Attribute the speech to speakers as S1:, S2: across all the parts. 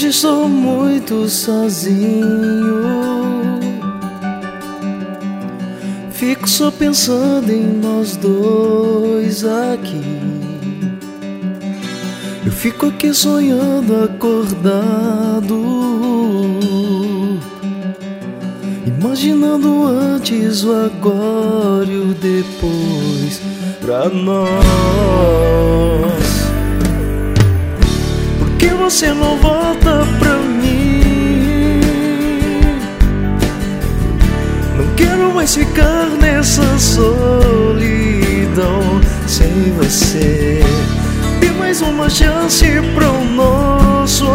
S1: Hoje estou muito sozinho, fico só pensando em nós dois aqui. Eu fico aqui sonhando acordado, imaginando antes, o agora e o depois pra nós. Por que você não volta pra mim? Não quero mais ficar nessa solidão sem você. Dê mais uma chance pro nosso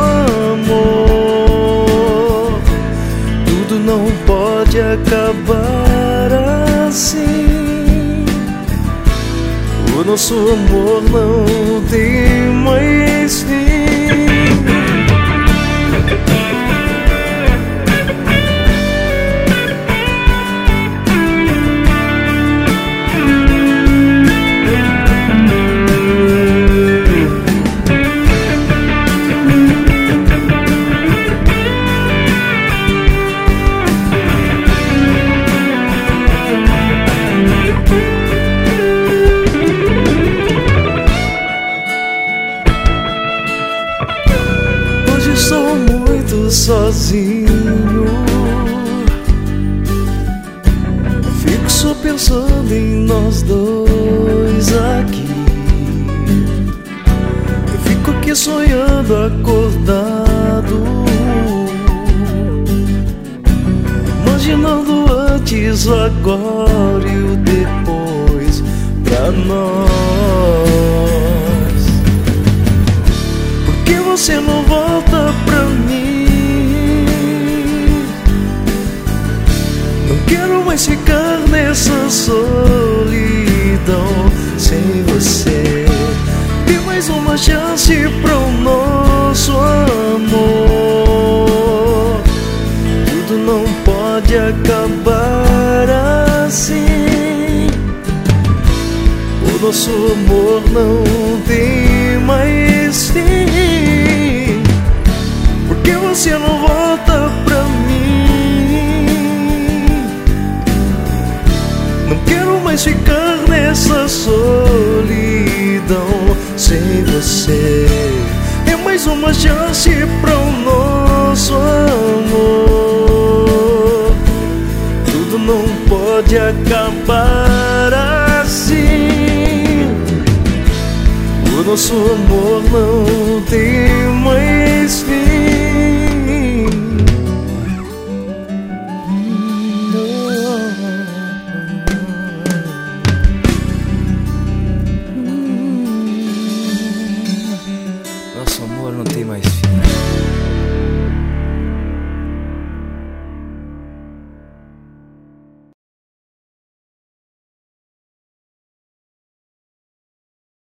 S1: amor. Tudo não pode acabar assim. O nosso amor não tem mais fim. Sou muito sozinho, fico só pensando em nós dois aqui. Eu fico aqui sonhando acordado, imaginando antes, o agora e o depois pra nós. Por que você não volta pra mim? Não quero mais ficar nessa solidão sem você. Dê mais uma chance pro nosso amor. Tudo não pode acabar assim. O nosso amor não tem mais fim. Por que você não volta pra mim? Não quero mais ficar nessa solidão sem você. É mais uma chance pro nosso amor. Tudo não pode acabar assim. O nosso amor não tem mais fim.